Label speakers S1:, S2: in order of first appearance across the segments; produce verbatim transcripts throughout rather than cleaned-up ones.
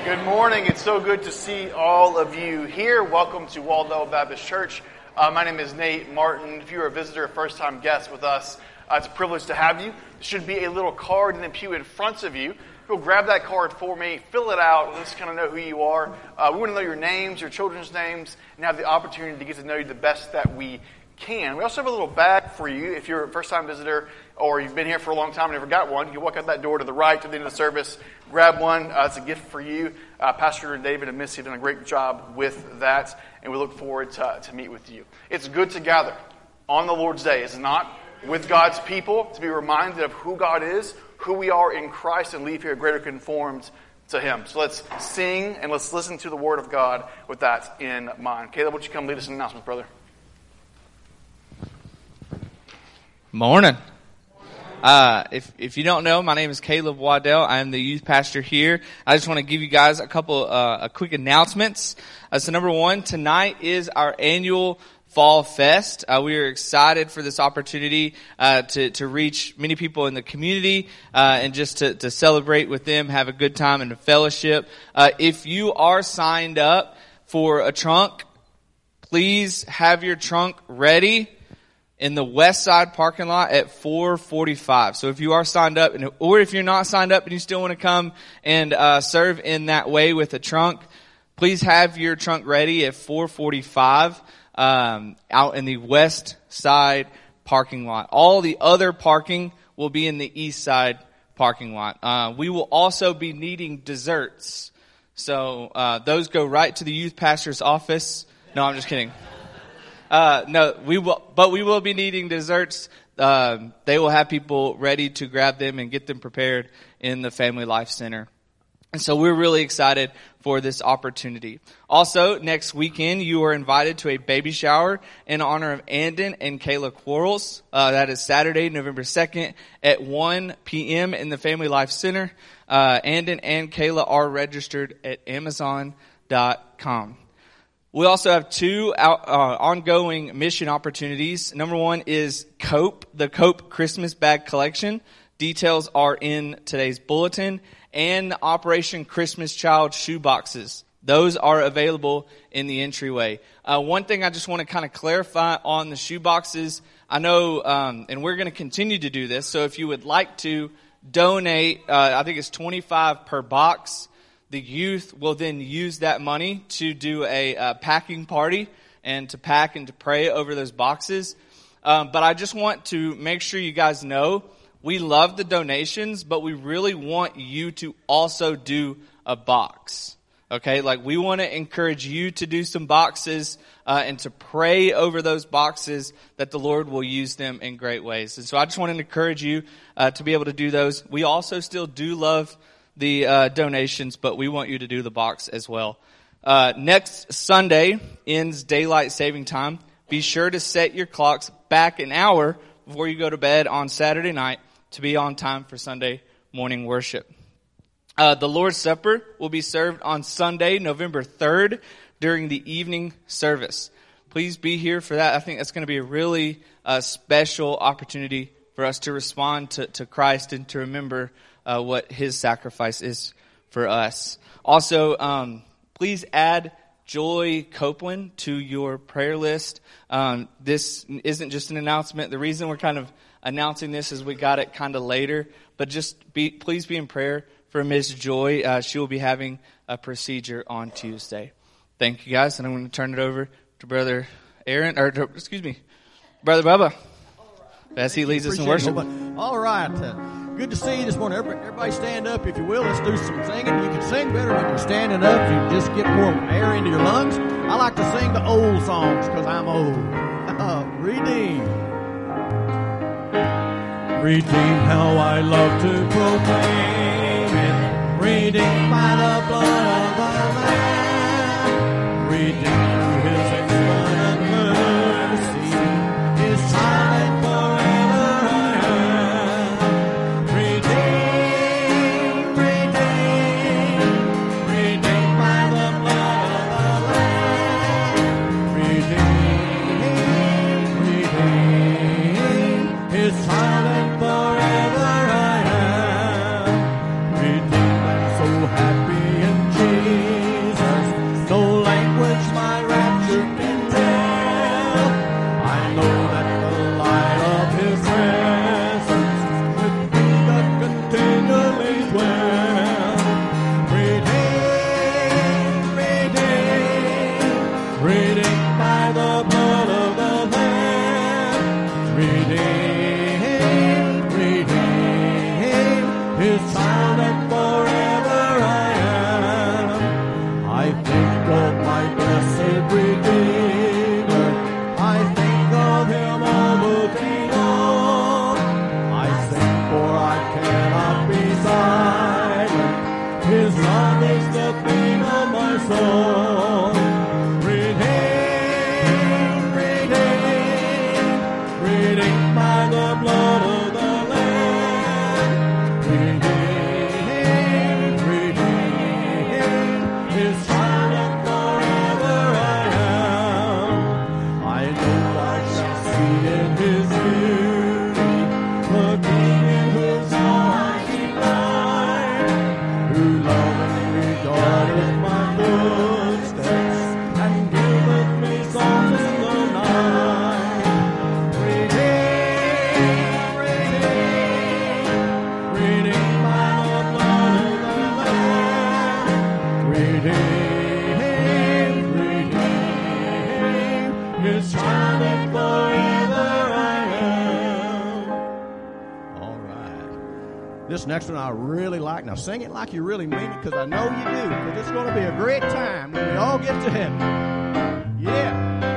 S1: Good morning. It's so good to see all of you here. Welcome to Waldell Baptist Church. Uh, my name is Nate Martin. If you're a visitor, a first-time guest with us, uh, it's a privilege to have you. There should be a little card in the pew in front of you. Go grab that card for me, fill it out, let's kind of know who you are. Uh, we want to know your names, your children's names, and have the opportunity to get to know you the best that we can. We also have a little bag for you if you're a first-time visitor or you've been here for a long time and never got one. You can walk out that door to the right to the end of the service, grab one. Uh, it's a gift for you. Uh, Pastor David and Missy have done a great job with that, and we look forward to, to meet with you. It's good to gather on the Lord's Day, is it not? With God's people, to be reminded of who God is, who we are in Christ, and leave here greater conformed to Him. So let's sing and let's listen to the Word of God with that in mind. Caleb, would you come lead us in announcements, brother?
S2: Morning. Uh, if if you don't know, my name is Caleb Waddell. I am the youth pastor here. I just want to give you guys a couple uh, a quick announcements. Uh, so number one, tonight is our annual Fall Fest. Uh, we are excited for this opportunity uh, to to reach many people in the community uh, and just to to celebrate with them, have a good time and a fellowship. Uh, if you are signed up for a trunk, please have your trunk ready in the west side parking lot at four forty-five. So if you are signed up, and or if you're not signed up and you still want to come and uh serve in that way with a trunk, please have your trunk ready at four forty-five um out in the west side parking lot. All the other parking will be in the east side parking lot. Uh we will also be needing desserts. So uh those go right to the youth pastor's office. No, I'm just kidding. Uh, no, we will, but we will be needing desserts. Um, they will have people ready to grab them and get them prepared in the Family Life Center. And so we're really excited for this opportunity. Also, next weekend, you are invited to a baby shower in honor of Andon and Kayla Quarles. Uh, that is Saturday, November second at one p.m. in the Family Life Center. Uh, Andon and Kayla are registered at amazon dot com. We also have two out, uh, ongoing mission opportunities. Number one is COPE, the COPE Christmas Bag Collection. Details are in today's bulletin. And Operation Christmas Child shoe boxes. Those are available in the entryway. Uh, one thing I just want to kind of clarify on the shoe boxes. I know, um, and we're going to continue to do this. So if you would like to donate, uh, I think it's twenty-five per box. The youth will then use that money to do a uh, packing party and to pack and to pray over those boxes. Um, but I just want to make sure you guys know we love the donations, but we really want you to also do a box. Okay, like we want to encourage you to do some boxes uh, and to pray over those boxes that the Lord will use them in great ways. And so I just want to encourage you uh, to be able to do those. We also still do love the uh, donations, but we want you to do the box as well. Uh, next Sunday ends daylight saving time. Be sure to set your clocks back an hour before you go to bed on Saturday night to be on time for Sunday morning worship. Uh, the Lord's Supper will be served on Sunday, November third, during the evening service. Please be here for that. I think that's going to be a really uh, special opportunity for us to respond to, to Christ and to remember Uh, what His sacrifice is for us. Also, um, please add Joy Copeland to your prayer list. Um, this isn't just an announcement. The reason we're kind of announcing this is we got it kind of later. But just be, please be in prayer for Miz Joy. Uh, she will be having a procedure on Tuesday. Thank you, guys. And I'm going to turn it over to Brother Aaron, or to, excuse me, Brother Bubba, as he leads us in worship.
S3: All right. Uh, Good to see you this morning. Everybody stand up, if you will. Let's do some singing. You can sing better when you're standing up. You just get more air into your lungs. I like to sing the old songs because I'm old. Redeemed. Redeemed, how I love to proclaim it. Redeemed by the blood of the Lamb. Redeemed through His infinite mercy. His silent forever I am. Redeemed, redeemed, redeemed by the blood of the Lamb. Redeemed, redeemed, His silent forever I am. Redeemed, I'm so happy in Jesus. His love is the theme of my soul. Redeemed, redeemed, redeemed by the blood of the Lamb. Redeemed, redeemed, His child and forever I am. I know I shall see in His beauty the King in whose heart He lies, who loveth and regardeth my footsteps and giveth me songs in the night. Redeemed, redeemed, redeemed by the blood of the Lamb. Redeemed, redeemed, His child and forever I am. All right. This next one I really like. Now sing it like you really mean it, because I know you do, because it's going to be a great time when we all get to heaven. Yeah.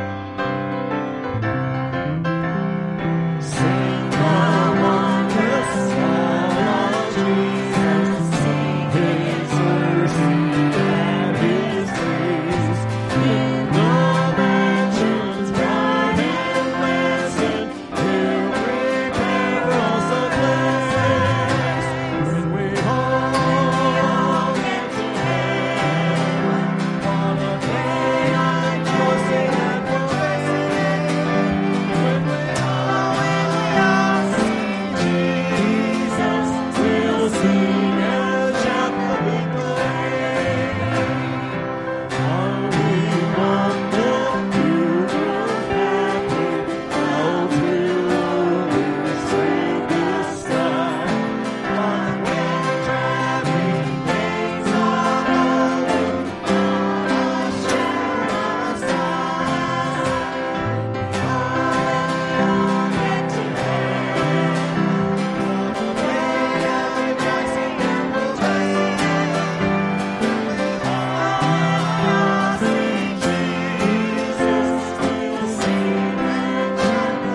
S3: Sing the wondrous song of Jesus, His mercy and His grace. In the mansions bright and blessed, He'll prepare us a place. When we all get to heaven, what a day I rejoicing and praising. When we all, when we all see Jesus, we'll sing and shout the victory. Are we wonderful, happy, how thrill this Savior's side? But when traveling days are over, all share our side. We all get to heaven, what a day of rejoicing and praising. When we all see Jesus, we'll sing and shout the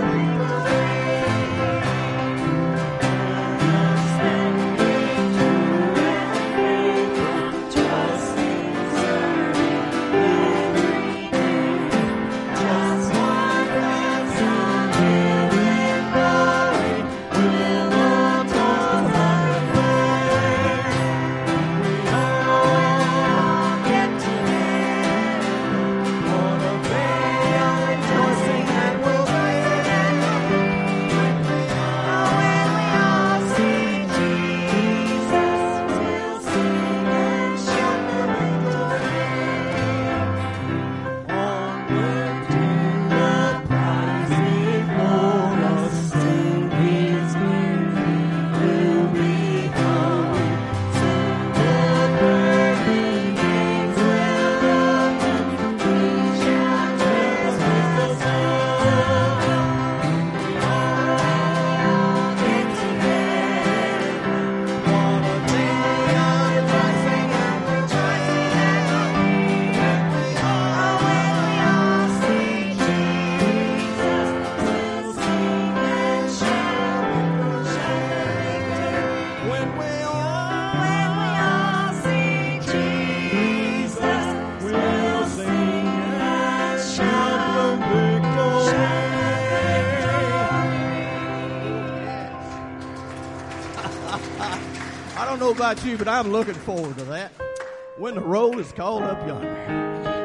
S3: I don't know about you, but I'm looking forward to that when the roll is called up yonder.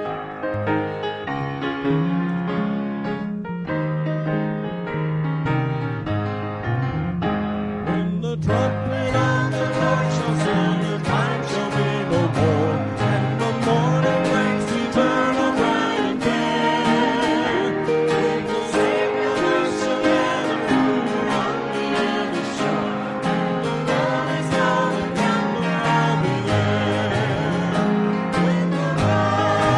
S3: When the trumpet on the Lord shall sound, the time shall be no more, and the morning brings eternal bright and fair. We will save the nation and the fruit of the end is sure. The Lord is now and yonder I'll be there. When the Lord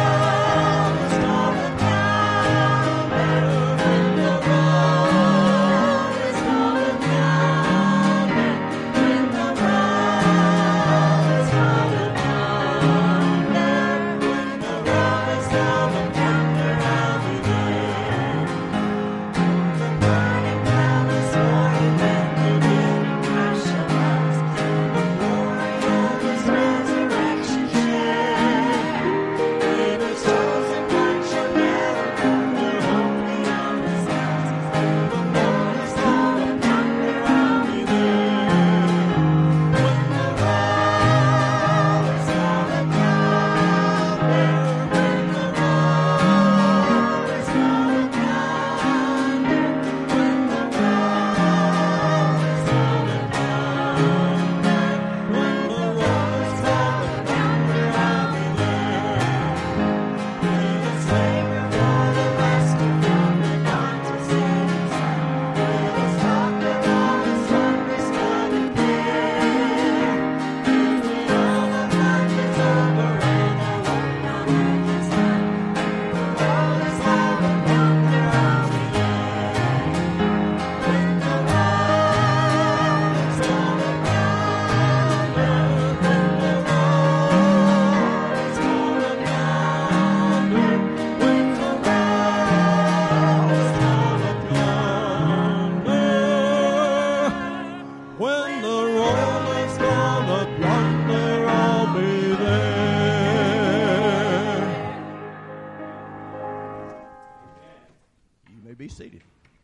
S3: seated.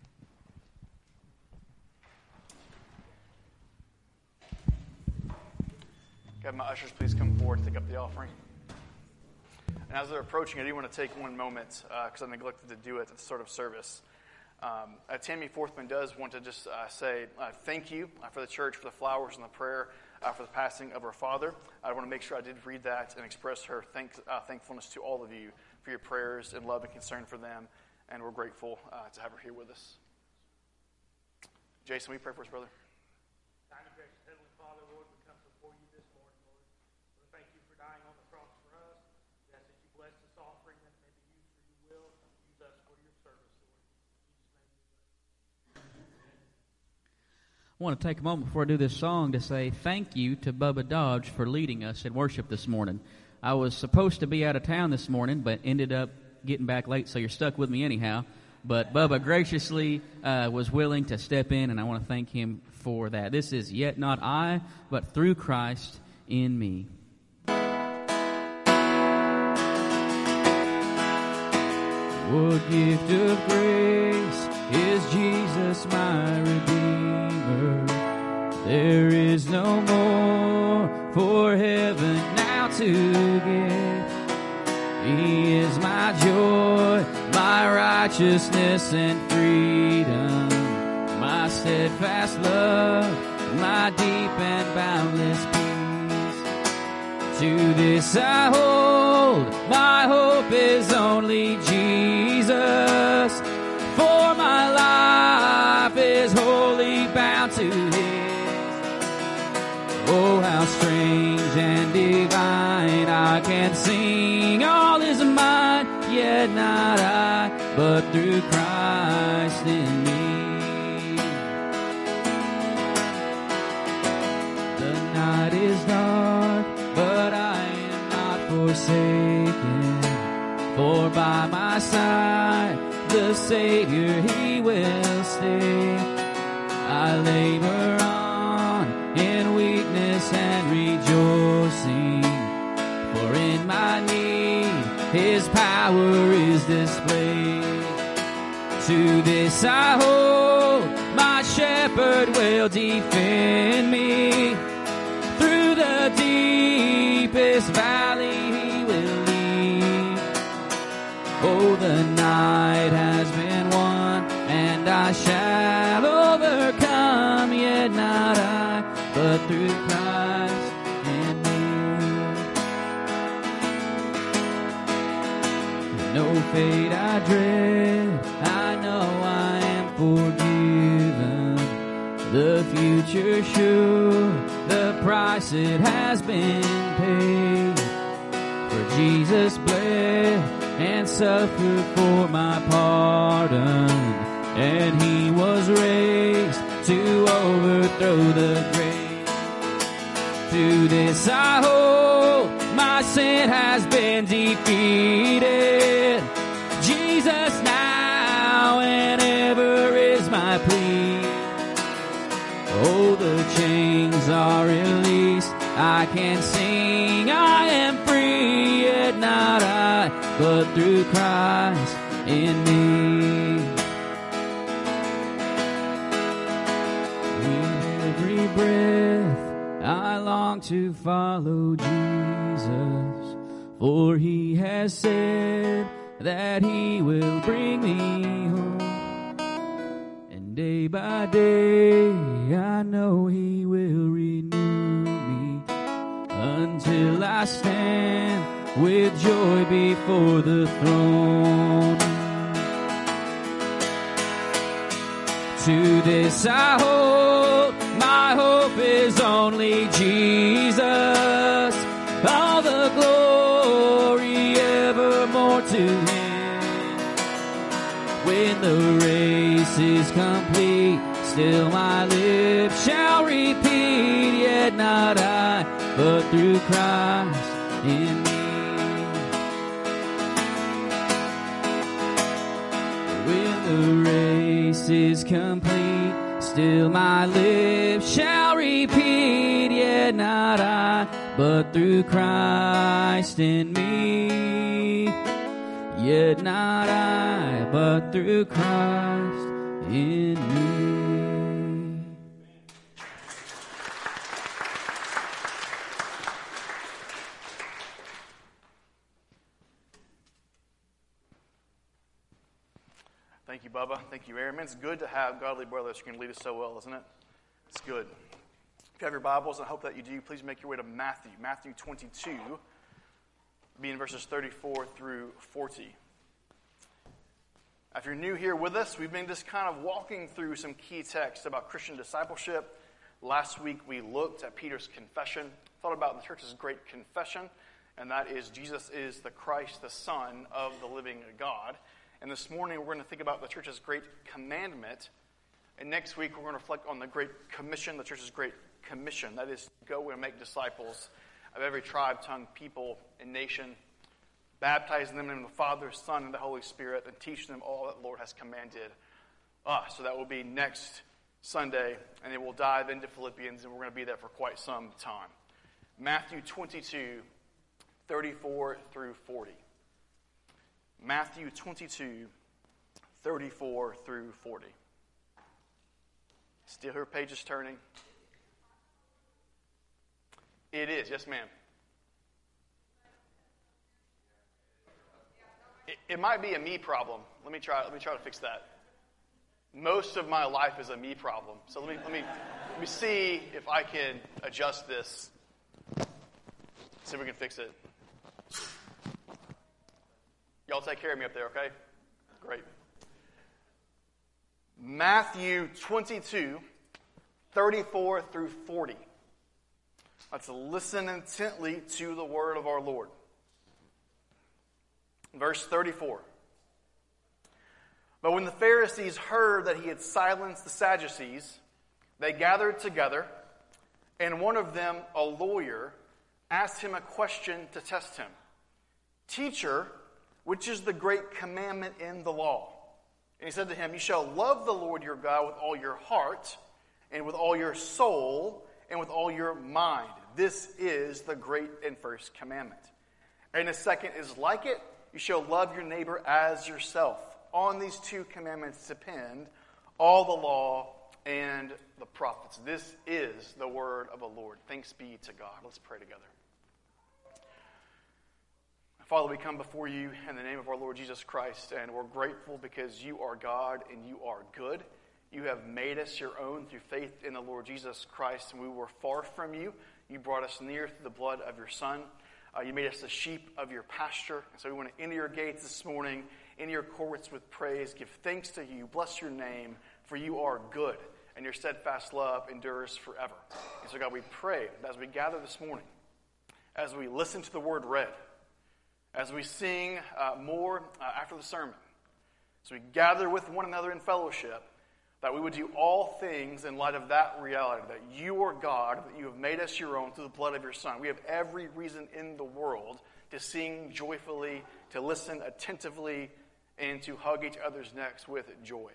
S1: Have my ushers please come forward to take up the offering. And as they're approaching, I do want to take one moment, because uh, I neglected to do it at the start of service. Um, uh, Tammy Forthman does want to just uh, say uh, thank you uh, for the church, for the flowers and the prayer, uh, for the passing of her father. I want to make sure I did read that and express her thank, uh, thankfulness to all of you for your prayers and love and concern for them. And we're grateful uh, to have her here with us. Jason, will you pray for us, brother?
S4: Kind and gracious Heavenly Father, Lord, we come before you this morning, Lord. Lord, thank you for dying on the cross for us. We ask that you bless this offering, that it may be used for your will. Use us for your service, Lord. In Jesus' name we pray.
S5: I want to take a moment before I do this song to say thank you to Bubba Dodge for leading us in worship this morning. I was supposed to be out of town this morning, but ended up getting back late, so you're stuck with me anyhow. But Bubba graciously uh, was willing to step in, and I want to thank him for that. This is Yet Not I, but Through Christ in Me. What gift of grace is Jesus my Redeemer? There is no more for heaven now to give. He is my joy, my righteousness and freedom, my steadfast love, my deep and boundless peace. To this I hold, my hope is only Jesus, for my life is wholly bound to His. Oh, how strange and divine, I can sing all is mine, yet not I, but through Christ in me. The night is dark, but I am not forsaken, for by my side the Savior He will stay. I labor on in weakness and rejoicing, for in my need His power is displayed. To this I hold, my shepherd will defend me. Through the deepest valley He will lead. Oh, the night has been won, and I shall overcome, yet not I, but through Christ in me. No fate I dread, I know I am forgiven. The future sure, the price it has been paid. For Jesus bled and suffered for my pardon, and He was raised to overthrow the grave. To this I hold, my sin has been defeated. Jesus now and ever is my plea. Oh, the chains are released, I can sing, I am free, yet not I, but through Christ in me. With every breath I long to follow Jesus, for He has said that He will bring me home. And day by day I know He will renew me, until I stand with joy before the throne. To this I hold, my hope is only Jesus. All the glory evermore to Him. When the race is complete, still my lips shall repeat, yet not I, but through Christ in me. When the race is complete, still my lips shall repeat, yet not I, but through Christ in me. Yet not I, but through Christ in me.
S1: Thank you, Bubba. Thank you, Aaron. It's good to have godly brothers who can lead us so well, isn't it? It's good. If you have your Bibles, I hope that you do, please make your way to Matthew. Matthew twenty-two, being verses thirty-four through forty. If you're new here with us, we've been just kind of walking through some key texts about Christian discipleship. Last week, we looked at Peter's confession, thought about the church's great confession, and that is Jesus is the Christ, the Son of the living God. And this morning, we're going to think about the church's great commandment. And next week, we're going to reflect on the great commission, the church's great commission. That is, go and make disciples of every tribe, tongue, people, and nation, baptizing them in the name of the Father, Son, and the Holy Spirit, and teaching them all that the Lord has commanded us. So that will be next Sunday, and then we'll dive into Philippians, and we're going to be there for quite some time. Matthew twenty-two, thirty-four through forty. Matthew twenty-two, thirty-four through forty. Still her page is turning. It is, yes, ma'am. It, it might be a me problem. Let me try. Let me try to fix that. Most of my life is a me problem. So let me let me let me see if I can adjust this. See if we can fix it. Y'all take care of me up there, okay? Great. Matthew twenty-two, thirty-four through forty. Let's listen intently to the word of our Lord. Verse thirty-four. But when the Pharisees heard that he had silenced the Sadducees, they gathered together, and one of them, a lawyer, asked him a question to test him. Teacher, which is the great commandment in the law? And he said to him, you shall love the Lord your God with all your heart, and with all your soul, and with all your mind. This is the great and first commandment. And the second is like it, you shall love your neighbor as yourself. On these two commandments depend all the law and the prophets. This is the word of the Lord. Thanks be to God. Let's pray together. Father, we come before you in the name of our Lord Jesus Christ, and we're grateful because you are God and you are good. You have made us your own through faith in the Lord Jesus Christ, and we were far from you. You brought us near through the blood of your Son. Uh, you made us the sheep of your pasture. And so we want to enter your gates this morning, into your courts with praise, give thanks to you, bless your name, for you are good, and your steadfast love endures forever. And so God, we pray that as we gather this morning, as we listen to the word read, as we sing uh, more uh, after the sermon, as we gather with one another in fellowship, that we would do all things in light of that reality, that you are God, that you have made us your own through the blood of your Son. We have every reason in the world to sing joyfully, to listen attentively, and to hug each other's necks with joy.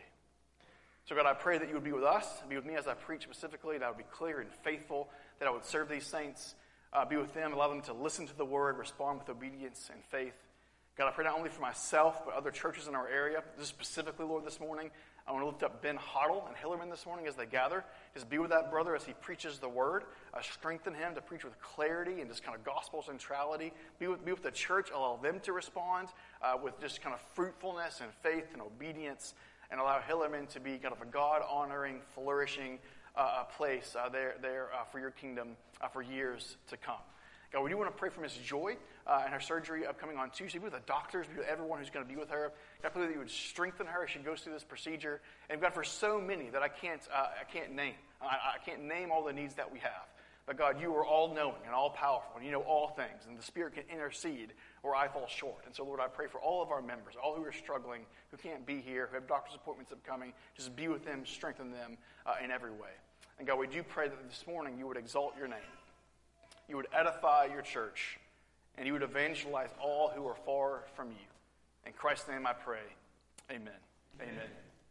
S1: So God, I pray that you would be with us, be with me as I preach specifically, that I would be clear and faithful, that I would serve these saints, uh, be with them, allow them to listen to the word, respond with obedience and faith. God, I pray not only for myself, but other churches in our area. Just specifically, Lord, this morning, I want to lift up Ben Hoddle and Hillerman this morning as they gather. Just be with that brother as he preaches the word. Uh, strengthen him to preach with clarity and just kind of gospel centrality. Be with, be with the church. Allow them to respond uh, with just kind of fruitfulness and faith and obedience. And allow Hillerman to be kind of a God-honoring, flourishing uh, place uh, there, there uh, for your kingdom uh, for years to come. God, we do want to pray for Miss Joy uh, and her surgery upcoming on Tuesday. Be with the doctors, be with everyone who's going to be with her. God, I pray that you would strengthen her as she goes through this procedure. And God, for so many that I can't, uh, I can't name. I, I can't name all the needs that we have. But God, you are all-knowing and all-powerful, and you know all things. And the Spirit can intercede where I fall short. And so, Lord, I pray for all of our members, all who are struggling, who can't be here, who have doctor's appointments upcoming. Just be with them, strengthen them uh, in every way. And God, we do pray that this morning you would exalt your name. You would edify your church, and you would evangelize all who are far from you. In Christ's name I pray. Amen. Amen. Amen.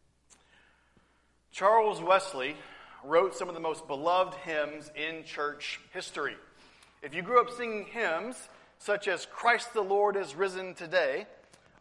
S1: Charles Wesley wrote some of the most beloved hymns in church history. If you grew up singing hymns such as Christ the Lord is risen today,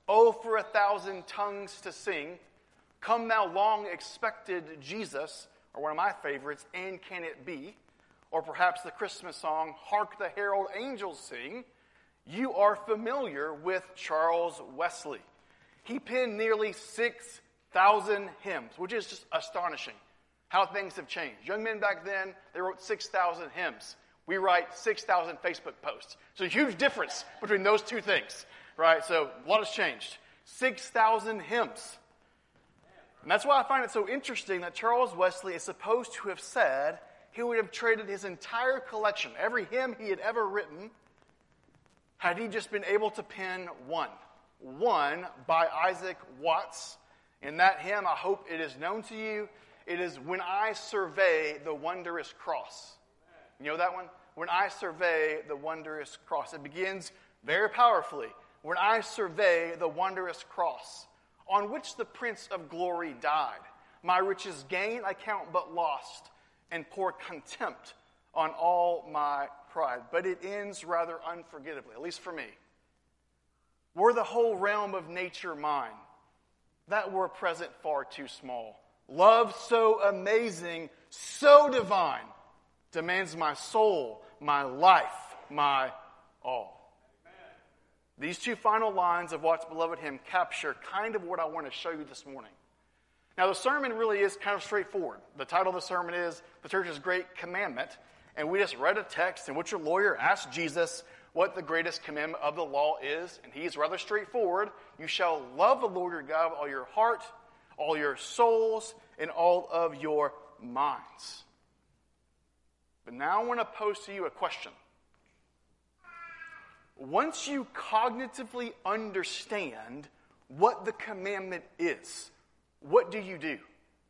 S1: Oh, for a thousand tongues to sing, Come Thou Long Expected Jesus, or one of my favorites, And Can It Be? Or perhaps the Christmas song, Hark the Herald Angels Sing. You are familiar with Charles Wesley. He penned nearly six thousand hymns, which is just astonishing how things have changed. Young men back then, they wrote six thousand hymns. We write six thousand Facebook posts. So a huge difference between those two things, right? So a lot has changed. six thousand hymns. And that's why I find it so interesting that Charles Wesley is supposed to have said he would have traded his entire collection, every hymn he had ever written, had he just been able to pen one. One by Isaac Watts. In that hymn, I hope it is known to you. It is When I Survey the Wondrous Cross. You know that one? When I survey the wondrous cross. It begins very powerfully. When I survey the wondrous cross, on which the Prince of Glory died. My riches gain I count but lost, and pour contempt on all my pride. But it ends rather unforgettably, at least for me. Were the whole realm of nature mine, that were present far too small. Love so amazing, so divine, demands my soul, my life, my all. These two final lines of Watts' beloved hymn capture kind of what I want to show you this morning. Now, the sermon really is kind of straightforward. The title of the sermon is The Church's Great Commandment, and we just read a text in which a lawyer asked Jesus what the greatest commandment of the law is, and he's rather straightforward. You shall love the Lord your God with all your heart, all your souls, and all of your minds. But now I want to pose to you a question. Once you cognitively understand what the commandment is, what do you do?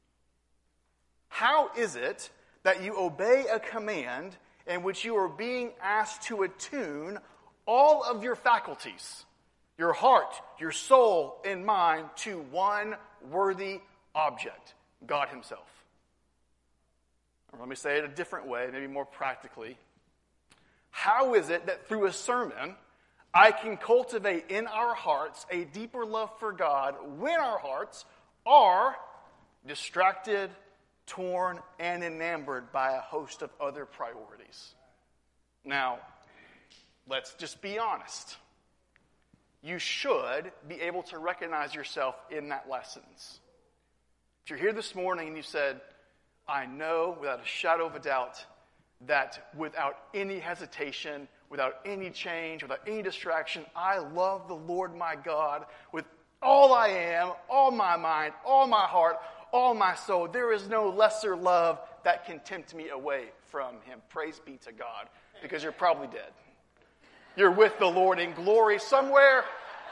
S1: How is it that you obey a command in which you are being asked to attune all of your faculties, your heart, your soul, and mind to one worthy object, God Himself? Or let me say it a different way, maybe more practically. How is it that through a sermon, I can cultivate in our hearts a deeper love for God when our hearts are distracted, torn, and enamored by a host of other priorities? Now, let's just be honest. You should be able to recognize yourself in that lessons. If you're here this morning and you said, I know without a shadow of a doubt that without any hesitation, without any change, without any distraction, I love the Lord my God with all I am, all my mind, all my heart, all my soul. There is no lesser love that can tempt me away from Him. Praise be to God, because you're probably dead. You're with the Lord in glory somewhere.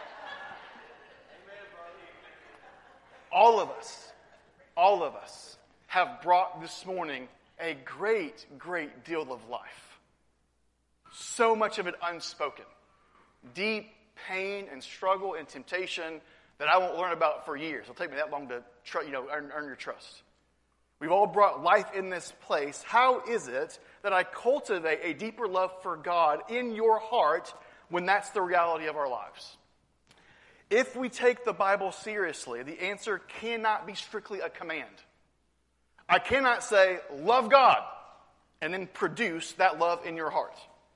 S1: All of us, all of us have brought this morning a great, great deal of life. So much of it unspoken. Deep pain and struggle and temptation that I won't learn about for years. It'll take me that long to tr- you know, earn, earn your trust. We've all brought life in this place. How is it that I cultivate a deeper love for God in your heart when that's the reality of our lives? If we take the Bible seriously, the answer cannot be strictly a command. I cannot say, love God, and then produce that love in your heart.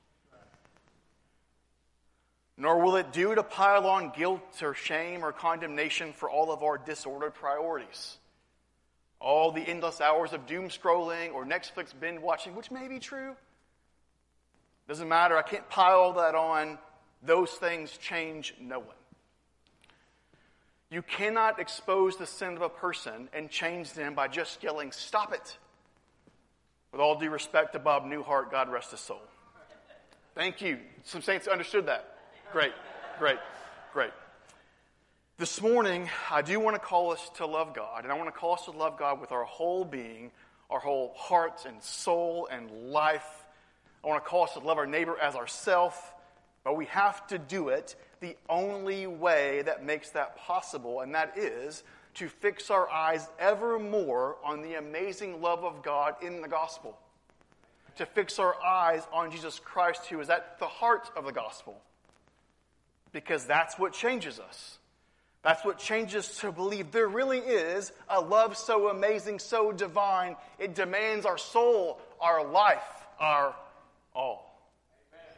S1: Nor will it do to pile on guilt or shame or condemnation for all of our disordered priorities. All the endless hours of doom scrolling or Netflix binge watching, which may be true. Doesn't matter. I can't pile all that on. Those things change no one. You cannot expose the sin of a person and change them by just yelling, stop it. With all due respect to Bob Newhart, God rest his soul. Thank you. Some saints understood that. Great, great, great. This morning, I do want to call us to love God, and I want to call us to love God with our whole being, our whole heart and soul and life. I want to call us to love our neighbor as ourselves, but we have to do it the only way that makes that possible, and that is to fix our eyes ever more on the amazing love of God in the gospel. To fix our eyes on Jesus Christ, who is at the heart of the gospel. Because that's what changes us. That's what changes us to believe there really is a love so amazing, so divine, it demands our soul, our life, our all. Amen.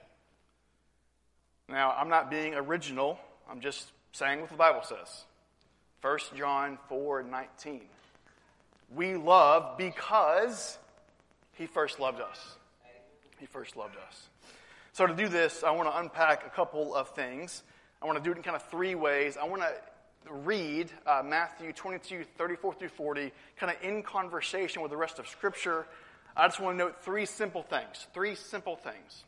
S1: Now, I'm not being original. I'm just saying what the Bible says. First John four nineteen. We love because he first loved us. He first loved us. So to do this, I want to unpack a couple of things. I want to do it in kind of three ways. I want to read uh, Matthew twenty-two, thirty-four through forty, kind of in conversation with the rest of Scripture. I just want to note three simple things. Three simple things.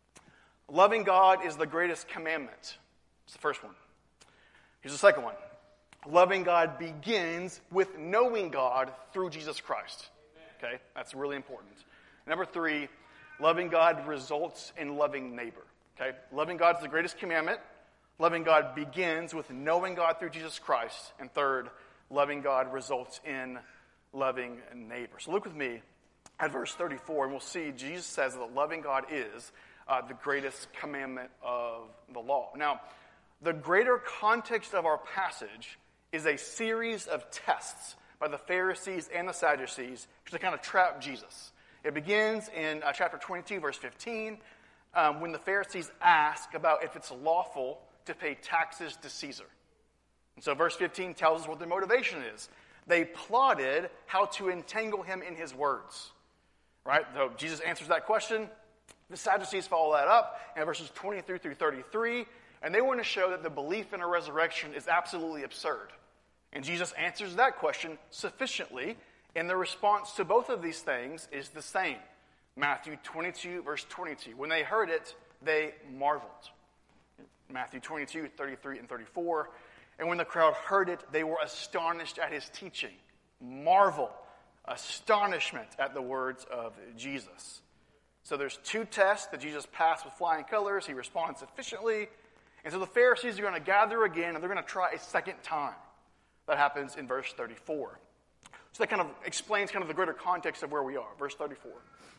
S1: Loving God is the greatest commandment. It's the first one. Here's the second one. Loving God begins with knowing God through Jesus Christ. Okay, that's really important. Number three, loving God results in loving neighbor. Okay, loving God is the greatest commandment. Loving God begins with knowing God through Jesus Christ. And third, loving God results in loving neighbor. So look with me at verse thirty-four, and we'll see Jesus says that loving God is uh, the greatest commandment of the law. Now, the greater context of our passage is a series of tests by the Pharisees and the Sadducees to kind of trap Jesus. It begins in uh, chapter twenty-two, verse fifteen, um, when the Pharisees ask about if it's lawful to pay taxes to Caesar. And so verse fifteen tells us what their motivation is. They plotted how to entangle him in his words. Right? So Jesus answers that question. The Sadducees follow that up in verses twenty-three through thirty-three, and they want to show that the belief in a resurrection is absolutely absurd. And Jesus answers that question sufficiently, and the response to both of these things is the same. Matthew twenty-two, verse twenty-two. When they heard it, they marveled. Matthew twenty-two, thirty-three and thirty-four. And when the crowd heard it, they were astonished at his teaching. Marvel, astonishment at the words of Jesus. So there's two tests that Jesus passed with flying colors. He responds sufficiently. And so the Pharisees are going to gather again, and they're going to try a second time. That happens in verse thirty-four. So that kind of explains kind of the greater context of where we are. Verse thirty-four.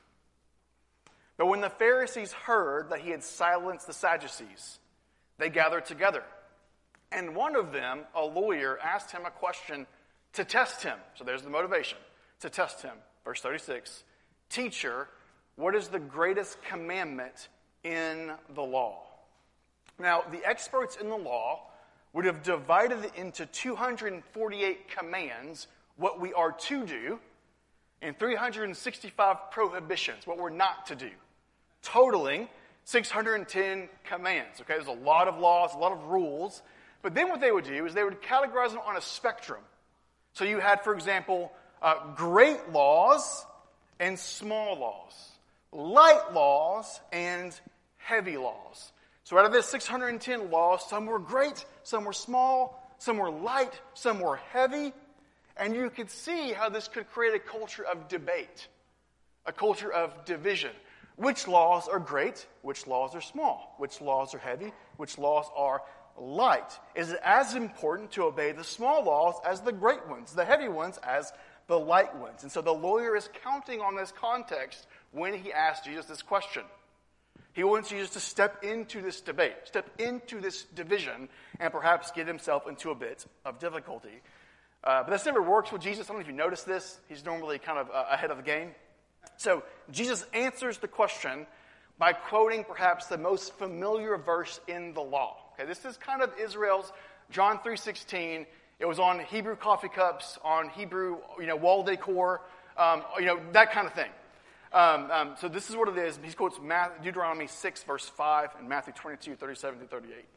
S1: But when the Pharisees heard that he had silenced the Sadducees, they gathered together. And one of them, a lawyer, asked him a question to test him. So there's the motivation, to test him. Verse thirty-six. Teacher, what is the greatest commandment in the law? Now, the experts in the law would have divided it into two hundred forty-eight commands, what we are to do, and three hundred sixty-five prohibitions, what we're not to do, totaling six hundred ten commands. Okay, there's a lot of laws, a lot of rules. But then what they would do is they would categorize them on a spectrum. So you had, for example, uh, great laws and small laws, light laws and heavy laws. So out of this six hundred ten laws, some were great, some were small, some were light, some were heavy. And you could see how this could create a culture of debate, a culture of division. Which laws are great? Which laws are small? Which laws are heavy? Which laws are light? Is it as important to obey the small laws as the great ones, the heavy ones as the light ones? And so the lawyer is counting on this context when he asks Jesus this question. He wants Jesus to step into this debate, step into this division, and perhaps get himself into a bit of difficulty. Uh, but this never works with Jesus. I don't know if you noticed this. He's normally kind of uh, ahead of the game. So Jesus answers the question by quoting perhaps the most familiar verse in the law. Okay, this is kind of Israel's John three sixteen. It was on Hebrew coffee cups, on Hebrew, you know, wall decor, um, you know, that kind of thing. Um, um, so this is what it is. He quotes Deuteronomy six, verse five, and Matthew twenty-two, thirty-seven through thirty-eight.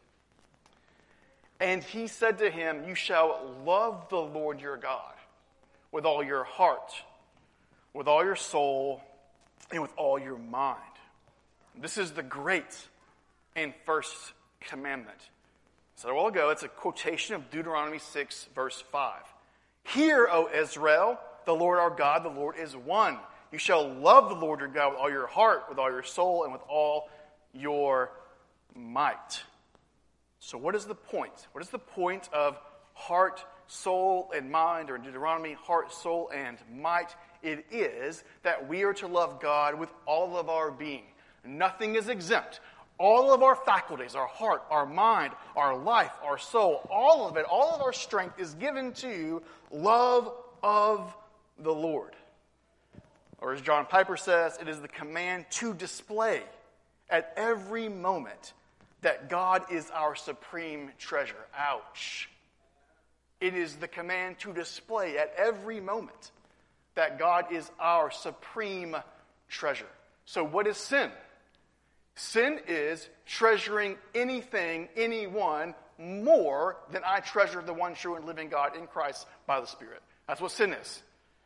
S1: And he said to him, you shall love the Lord your God with all your heart, with all your soul, and with all your mind. This is the great and first commandment. So a while ago, it's a quotation of Deuteronomy six, verse five. Hear, O Israel, the Lord our God, the Lord is one. You shall love the Lord your God with all your heart, with all your soul, and with all your might. So what is the point? What is the point of heart, soul, and mind, or in Deuteronomy, heart, soul, and might? It is that we are to love God with all of our being. Nothing is exempt. all of our faculties, our heart, our mind, our life, our soul, all of it, all of our strength is given to love of the Lord. Or as John Piper says, it is the command to display at every moment that God is our supreme treasure. Ouch. It is the command to display at every moment that God is our supreme treasure. So what is sin? Sin is treasuring anything, anyone, more than I treasure the one true and living God in Christ by the Spirit. That's what sin is.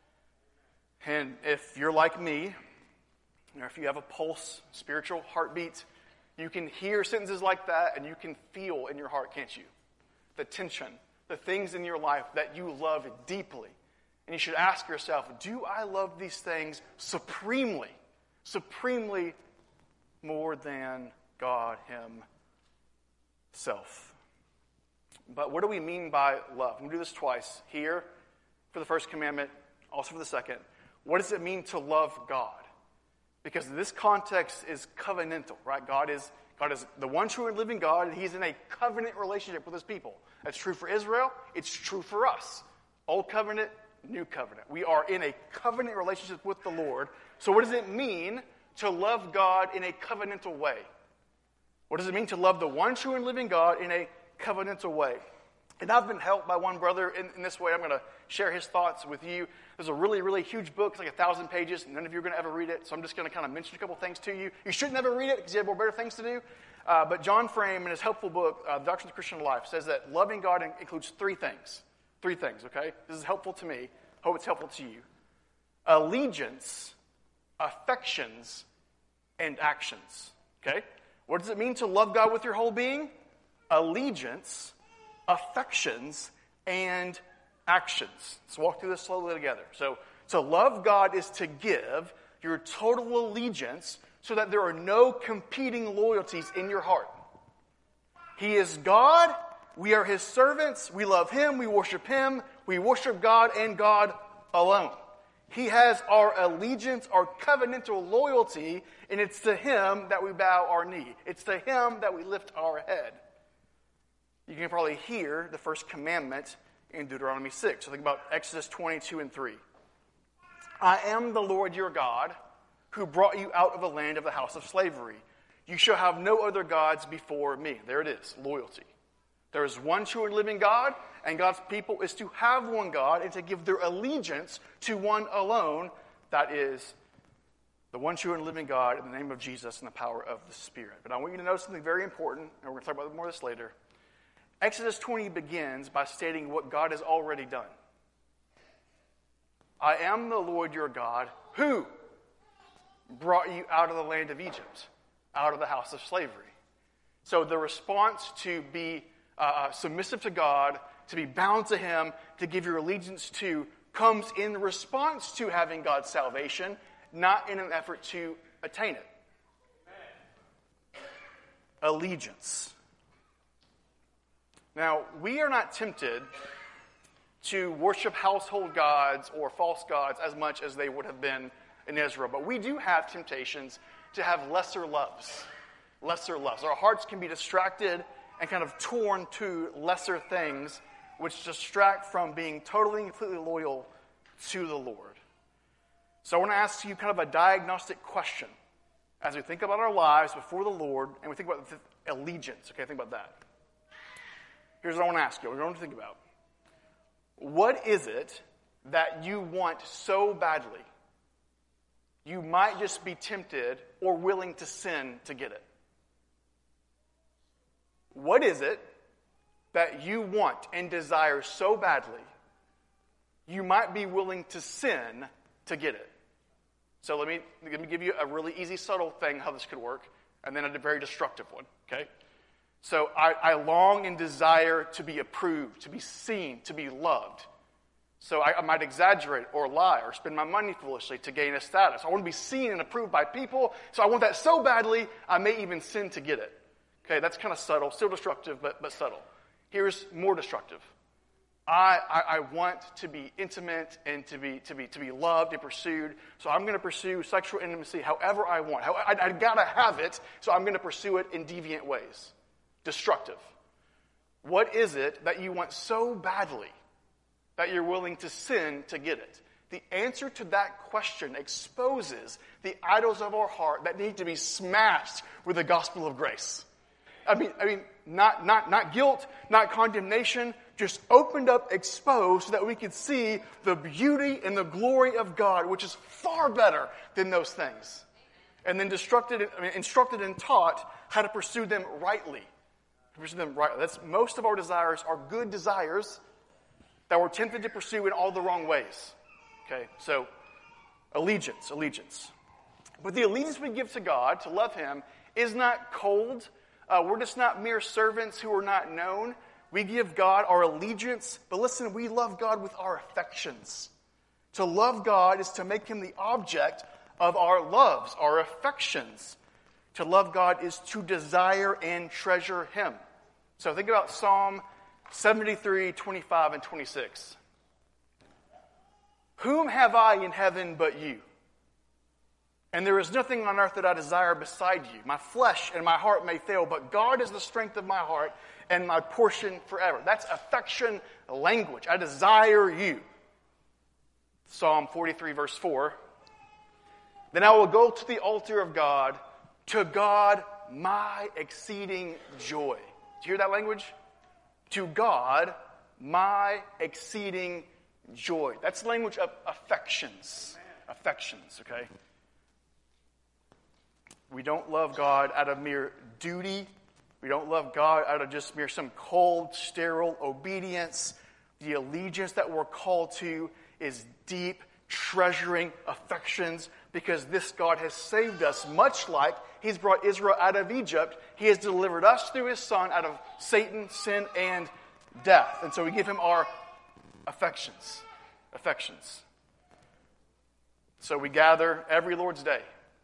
S1: And if you're like me, or if you have a pulse, spiritual heartbeat, you can hear sentences like that and you can feel in your heart, can't you? The tension, the things in your life that you love deeply. And you should ask yourself, do I love these things supremely, supremely more than God himself? But what do we mean by love? I'm going to do this twice. Here for the first commandment, also for the second. What does it mean to love God? Because this context is covenantal, right? God is God is the one true and living God, and he's in a covenant relationship with his people. That's true for Israel. It's true for us. Old covenant, new covenant. We are in a covenant relationship with the Lord. So what does it mean to love God in a covenantal way? What does it mean to love the one true and living God in a covenantal way? And I've been helped by one brother in, in this way. I'm going to share his thoughts with you. There's a really, really huge book. It's like a thousand pages. None of you are going to ever read it. So I'm just going to kind of mention a couple things to you. You should never read it because you have more better things to do. Uh, but John Frame, in his helpful book, uh, The Doctrine of the Christian Life, says that loving God includes three things. Three things, okay? This is helpful to me. Hope it's helpful to you. Allegiance, affections, and actions. Okay? What does it mean to love God with your whole being? Allegiance, affections, and actions. Let's walk through this slowly together. So, to love God is to give your total allegiance so that there are no competing loyalties in your heart. He is God. We are his servants. We love him. We worship him. We worship God and God alone. He has our allegiance, our covenantal loyalty, and it's to him that we bow our knee. It's to him that we lift our head. You can probably hear the first commandment in Deuteronomy six. So think about Exodus twenty-two and three. I am the Lord your God, who brought you out of the land of the house of slavery. You shall have no other gods before me. There it is, loyalty. There is one true and living God, and God's people is to have one God and to give their allegiance to one alone. That is the one true and living God in the name of Jesus and the power of the Spirit. But I want you to know something very important, and we're going to talk about more of this later. Exodus twenty begins by stating what God has already done. I am the Lord your God, who brought you out of the land of Egypt, out of the house of slavery. So the response to be uh, submissive to God, to be bound to him, to give your allegiance to, comes in response to having God's salvation, not in an effort to attain it. Allegiance. Now, we are not tempted to worship household gods or false gods as much as they would have been in Israel. But we do have temptations to have lesser loves. Lesser loves. Our hearts can be distracted and kind of torn to lesser things, which distract from being totally and completely loyal to the Lord. So I want to ask you kind of a diagnostic question as we think about our lives before the Lord and we think about the allegiance. Okay, think about that. Here's what I want to ask you. We're going to think about. What is it that you want so badly, you might just be tempted or willing to sin to get it? What is it that you want and desire so badly, you might be willing to sin to get it? So let me, let me give you a really easy, subtle thing how this could work, and then a very destructive one, okay? So I, I long and desire to be approved, to be seen, to be loved. So I, I might exaggerate or lie or spend my money foolishly to gain a status. I want to be seen and approved by people, so I want that so badly, I may even sin to get it. Okay, that's kind of subtle, still destructive, but, but subtle. Here's more destructive. I, I, I want to be intimate and to be to be to be loved and pursued. So I'm going to pursue sexual intimacy however I want. How, I, I gotta have it, so I'm going to pursue it in deviant ways, destructive. What is it that you want so badly that you're willing to sin to get it? The answer to that question exposes the idols of our heart that need to be smashed with the gospel of grace. I mean, I mean, not not not guilt, not condemnation. Just opened up, exposed, so that we could see the beauty and the glory of God, which is far better than those things. And then instructed, I mean, instructed and taught how to pursue them rightly. Pursue them rightly. That's most of our desires are good desires that we're tempted to pursue in all the wrong ways. Okay, so allegiance, allegiance. But the allegiance we give to God, to love Him, is not cold. Uh, we're just not mere servants who are not known. We give God our allegiance, but listen, we love God with our affections. To love God is to make Him the object of our loves, our affections. To love God is to desire and treasure Him. So think about Psalm seventy-three, twenty-five, and twenty-six. Whom have I in heaven but you? And there is nothing on earth that I desire beside you. My flesh and my heart may fail, but God is the strength of my heart and my portion forever. That's affection language. I desire you. Psalm forty-three, verse four. Then I will go to the altar of God, to God my exceeding joy. Do you hear that language? To God my exceeding joy. That's the language of affections. Affections, okay? We don't love God out of mere duty. We don't love God out of just mere some cold, sterile obedience. The allegiance that we're called to is deep, treasuring affections because this God has saved us, much like He's brought Israel out of Egypt. He has delivered us through His Son out of Satan, sin, and death. And so we give Him our affections. Affections. So we gather every Lord's Day.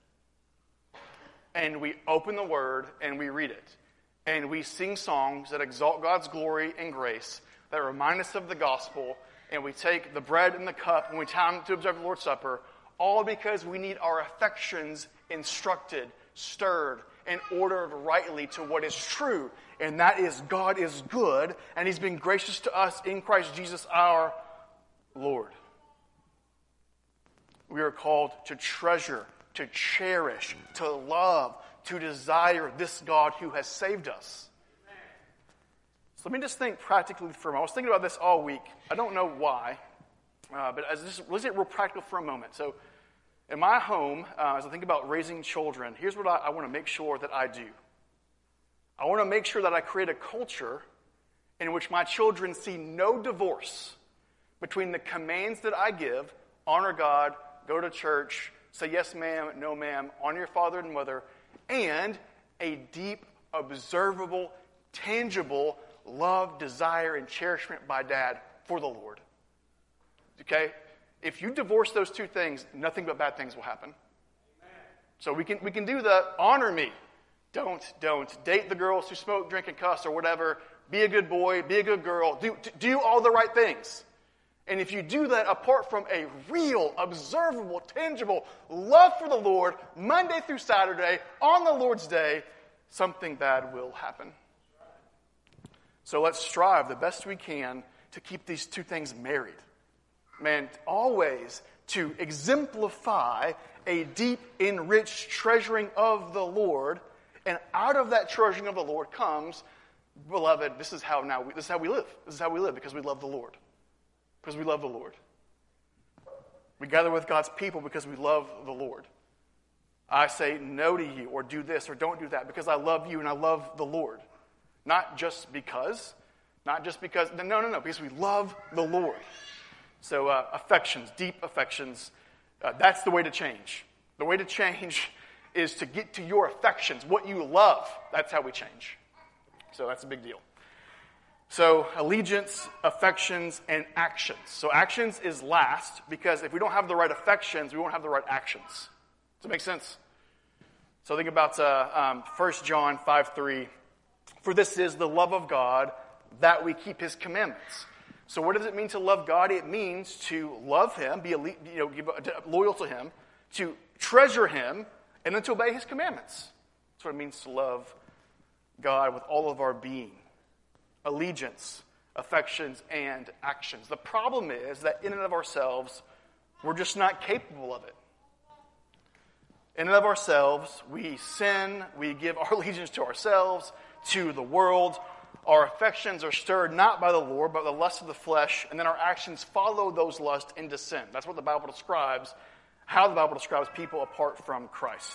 S1: And we open the Word and we read it. And we sing songs that exalt God's glory and grace, that remind us of the gospel. And we take the bread and the cup and we time to observe the Lord's Supper, all because we need our affections instructed, stirred, and ordered rightly to what is true. And that is God is good, and He's been gracious to us in Christ Jesus our Lord. We are called to treasure, to cherish, to love, to desire this God who has saved us. So let me just think practically for a moment. I was thinking about this all week. I don't know why, uh, but as just, let's get real practical for a moment. So in my home, uh, as I think about raising children, here's what I, I want to make sure that I do. I want to make sure that I create a culture in which my children see no divorce between the commands that I give, honor God, go to church, say yes ma'am, no ma'am, honor your father and mother, and a deep, observable, tangible love, desire, and cherishment by dad for the Lord. Okay? If you divorce those two things, nothing but bad things will happen. Amen. So we can we can do the honor me. Don't, don't date the girls who smoke, drink, and cuss or whatever. Be a good boy, be a good girl. Do, do all the right things. And if you do that apart from a real, observable, tangible love for the Lord, Monday through Saturday, on the Lord's Day, something bad will happen. So let's strive the best we can to keep these two things married. Man, always to exemplify a deep, enriched treasuring of the Lord. And out of that treasuring of the Lord comes, beloved, this is how now we, this is how we live. This is how we live because we love the Lord. Because we love the Lord. We gather with God's people because we love the Lord. I say no to you or do this or don't do that because I love you and I love the Lord. Not just because. Not just because. No, no, no. Because we love the Lord. So uh, affections, deep affections, uh, that's the way to change. The way to change is to get to your affections, what you love. That's how we change. So that's a big deal. So allegiance, affections, and actions. So actions is last because if we don't have the right affections, we won't have the right actions. Does that make sense? So think about uh, um, First John five three. For this is the love of God, that we keep His commandments. So what does it mean to love God? It means to love Him, be you know, be loyal to Him, to treasure Him, and then to obey His commandments. That's what it means to love God with all of our being. Allegiance, affections, and actions. The problem is that in and of ourselves, we're just not capable of it. In and of ourselves, we sin, we give our allegiance to ourselves, to the world. Our affections are stirred not by the Lord, but the lust of the flesh, and then our actions follow those lusts into sin. That's what the Bible describes, how the Bible describes people apart from Christ.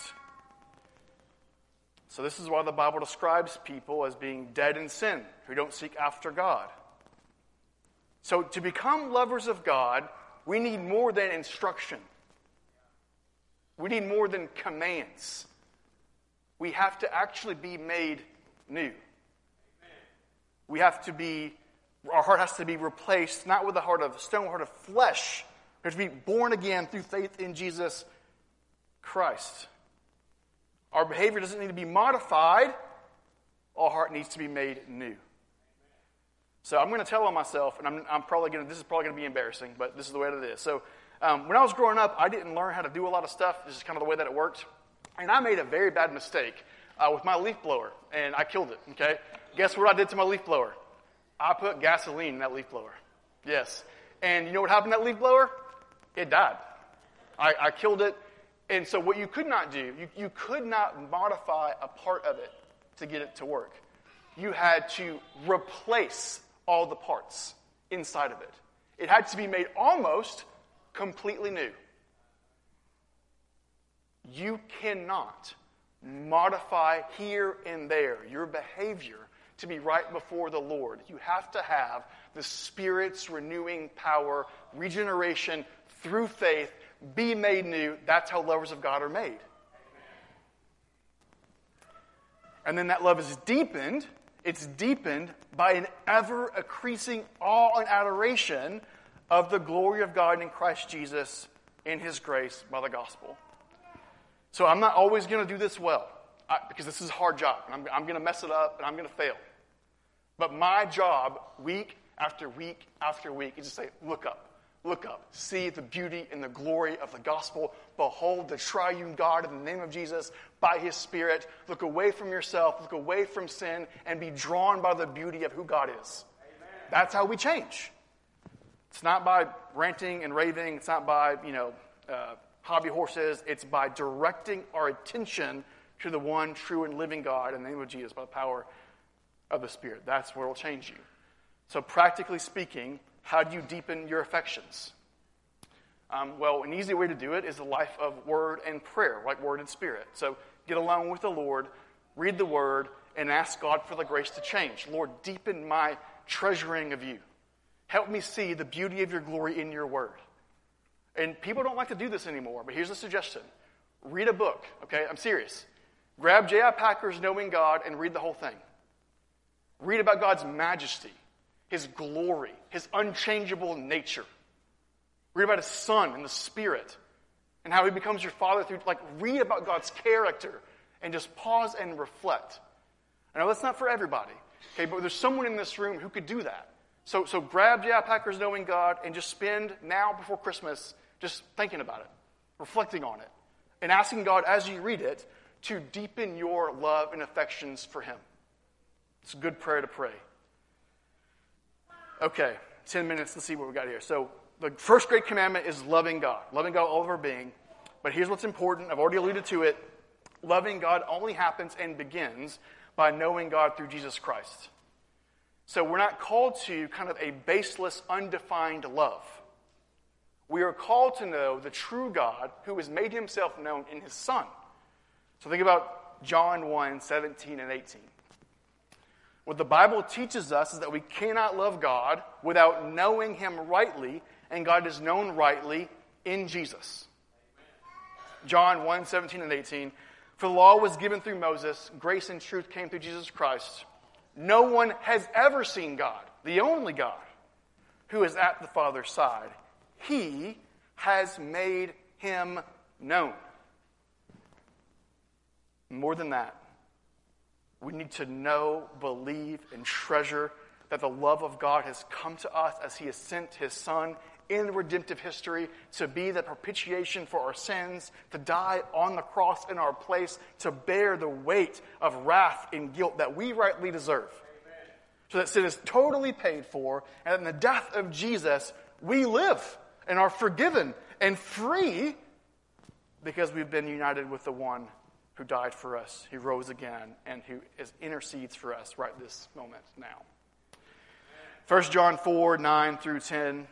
S1: So this is why the Bible describes people as being dead in sin, who don't seek after God. So to become lovers of God, we need more than instruction. We need more than commands. We have to actually be made new. We have to be, our heart has to be replaced, not with a heart of stone, a heart of flesh. We have to be born again through faith in Jesus Christ. Our behavior doesn't need to be modified. Our heart needs to be made new. So I'm going to tell on myself, and I'm, I'm probably going to, this is probably going to be embarrassing, but this is the way that it is. So um, when I was growing up, I didn't learn how to do a lot of stuff. This is kind of the way that it worked. And I made a very bad mistake uh, with my leaf blower, and I killed it, okay? Guess what I did to my leaf blower? I put gasoline in that leaf blower. Yes. And you know what happened to that leaf blower? It died. I, I killed it. And so what you could not do, you, you could not modify a part of it to get it to work. You had to replace all the parts inside of it. It had to be made almost completely new. You cannot modify here and there your behavior to be right before the Lord. You have to have the Spirit's renewing power, regeneration through faith, be made new. That's how lovers of God are made. And then that love is deepened. It's deepened by an ever-increasing awe and adoration of the glory of God in Christ Jesus in His grace by the gospel. So I'm not always going to do this well, I, because this is a hard job. And I'm, I'm going to mess it up, and I'm going to fail. But my job, week after week after week, is to say, look up. Look up. See the beauty and the glory of the gospel. Behold the triune God in the name of Jesus by His Spirit. Look away from yourself. Look away from sin and be drawn by the beauty of who God is. Amen. That's how we change. It's not by ranting and raving. It's not by, you know, uh, hobby horses. It's by directing our attention to the one true and living God in the name of Jesus by the power of the Spirit. That's what will change you. So practically speaking, how do you deepen your affections? Um, well, an easy way to do it is a life of word and prayer, like word and spirit. So get alone with the Lord, read the word, and ask God for the grace to change. Lord, deepen my treasuring of you. Help me see the beauty of your glory in your word. And people don't like to do this anymore, but here's a suggestion. Read a book, okay? I'm serious. Grab J I Packer's Knowing God and read the whole thing. Read about God's majesty, His glory, His unchangeable nature. Read about His Son and the Spirit and how He becomes your Father through, like, read about God's character and just pause and reflect. I know that's not for everybody, okay, but there's someone in this room who could do that. So, so grab J I Packer's Knowing God and just spend now before Christmas just thinking about it, reflecting on it, and asking God as you read it to deepen your love and affections for Him. It's a good prayer to pray. Okay, ten minutes. Let's see what we got here. So the first great commandment is loving God. Loving God all of our being. But here's what's important. I've already alluded to it. Loving God only happens and begins by knowing God through Jesus Christ. So we're not called to kind of a baseless, undefined love. We are called to know the true God who has made Himself known in His Son. So think about John one, seventeen and eighteen. What the Bible teaches us is that we cannot love God without knowing Him rightly, and God is known rightly in Jesus. John one, seventeen and eighteen. For the law was given through Moses, grace and truth came through Jesus Christ. No one has ever seen God, the only God, who is at the Father's side. He has made Him known. More than that, we need to know, believe, and treasure that the love of God has come to us as he has sent his Son in redemptive history to be the propitiation for our sins, to die on the cross in our place, to bear the weight of wrath and guilt that we rightly deserve. Amen. So that sin is totally paid for, and in the death of Jesus, we live and are forgiven and free because we've been united with the one who died for us, who rose again, and who is, intercedes for us right this moment now. First John four, nine through ten.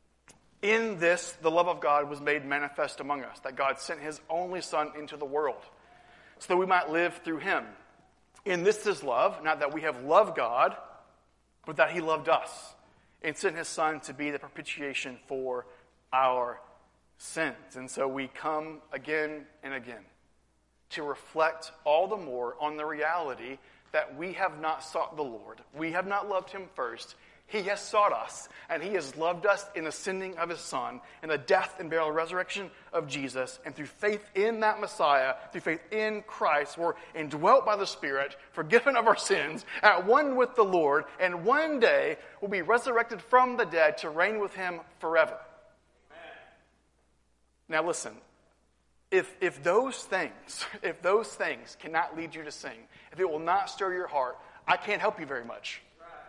S1: In this, the love of God was made manifest among us, that God sent his only Son into the world, so that we might live through him. In this is love, not that we have loved God, but that he loved us, and sent his Son to be the propitiation for our sins. And so we come again and again to reflect all the more on the reality that we have not sought the Lord. We have not loved him first. He has sought us, and he has loved us in the sending of his Son, in the death and burial and resurrection of Jesus, and through faith in that Messiah, through faith in Christ, we're indwelt by the Spirit, forgiven of our sins, at one with the Lord, and one day will be resurrected from the dead to reign with him forever. Amen. Now listen, if if those things, if those things cannot lead you to sing, if it will not stir your heart, I can't help you very much.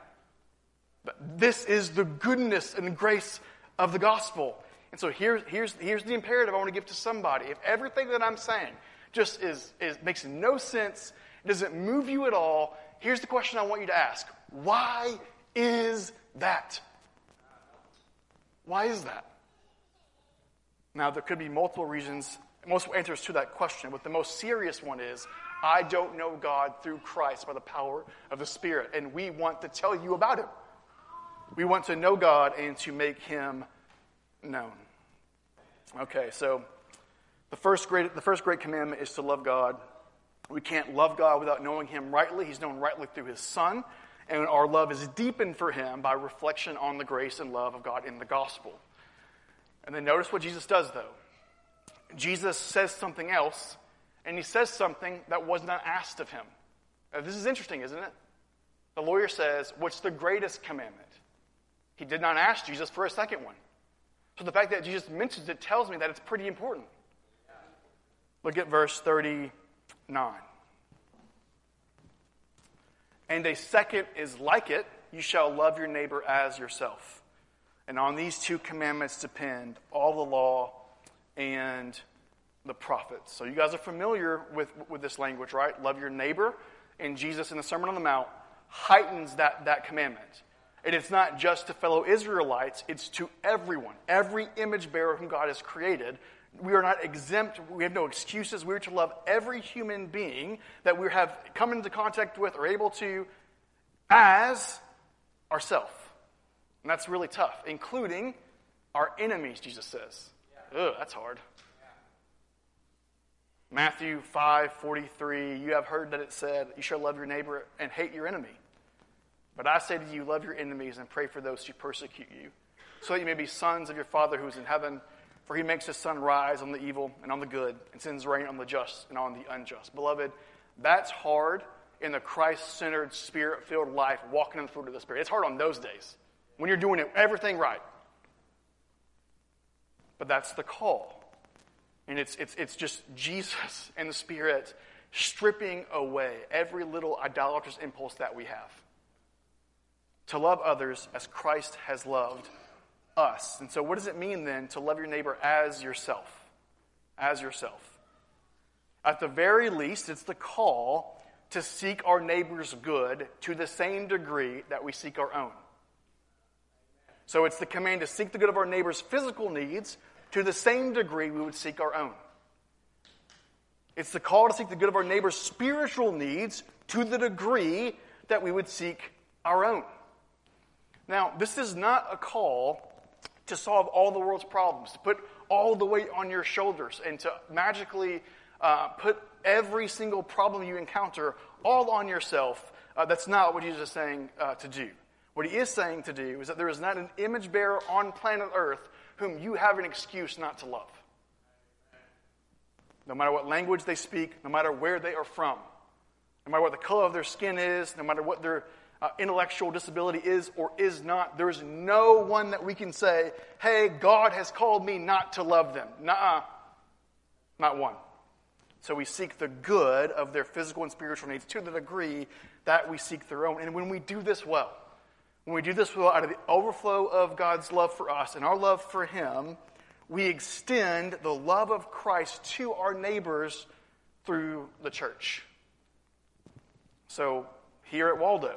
S1: But this is the goodness and grace of the gospel. And so here's, here's, here's the imperative I want to give to somebody. If everything that I'm saying just is, is makes no sense, doesn't move you at all, here's the question I want you to ask. Why is that? Why is that? Now, there could be multiple reasons, multiple answers to that question, but the most serious one is, I don't know God through Christ by the power of the Spirit, and we want to tell you about him. We want to know God and to make him known. Okay, so the first great the first great commandment is to love God. We can't love God without knowing him rightly. He's known rightly through his Son, and our love is deepened for him by reflection on the grace and love of God in the gospel. And then notice what Jesus does, though. Jesus says something else, and he says something that was not asked of him. Now, this is interesting, isn't it? The lawyer says, what's the greatest commandment? He did not ask Jesus for a second one. So the fact that Jesus mentions it tells me that it's pretty important. Look at verse thirty-nine. And a second is like it, you shall love your neighbor as yourself. And on these two commandments depend all the law and the prophets. So you guys are familiar with, with this language, right? Love your neighbor. And Jesus in the Sermon on the Mount heightens that, that commandment. And it's not just to fellow Israelites, it's to everyone. Every image bearer whom God has created. We are not exempt. We have no excuses. We are to love every human being that we have come into contact with or able to as ourselves. And that's really tough, including our enemies, Jesus says. Ugh, that's hard. Matthew five forty-three, you have heard that it said, you shall love your neighbor and hate your enemy. But I say to you, love your enemies and pray for those who persecute you, so that you may be sons of your Father who is in heaven. For he makes his sun rise on the evil and on the good, and sends rain on the just and on the unjust. Beloved, that's hard in the Christ-centered, Spirit-filled life, walking in the fruit of the Spirit. It's hard on those days, when you're doing everything right. But that's the call. And it's, it's, it's just Jesus and the Spirit stripping away every little idolatrous impulse that we have. To love others as Christ has loved us. And so what does it mean then to love your neighbor as yourself? As yourself. At the very least, it's the call to seek our neighbor's good to the same degree that we seek our own. So it's the command to seek the good of our neighbor's physical needs to the same degree we would seek our own. It's the call to seek the good of our neighbor's spiritual needs to the degree that we would seek our own. Now, this is not a call to solve all the world's problems, to put all the weight on your shoulders, and to magically uh, put every single problem you encounter all on yourself. Uh, that's not what Jesus is saying uh, to do. What he is saying to do is that there is not an image bearer on planet Earth whom you have an excuse not to love. No matter what language they speak, no matter where they are from, No matter what the color of their skin is, no matter what their uh, intellectual disability is or is not, there is no one that we can say, hey, God has called me not to love them. Nuh-uh. Not one. So we seek the good of their physical and spiritual needs to the degree that we seek their own. And when we do this well, when we do this well out of the overflow of God's love for us and our love for Him, we extend the love of Christ to our neighbors through the church. So here at Waldo,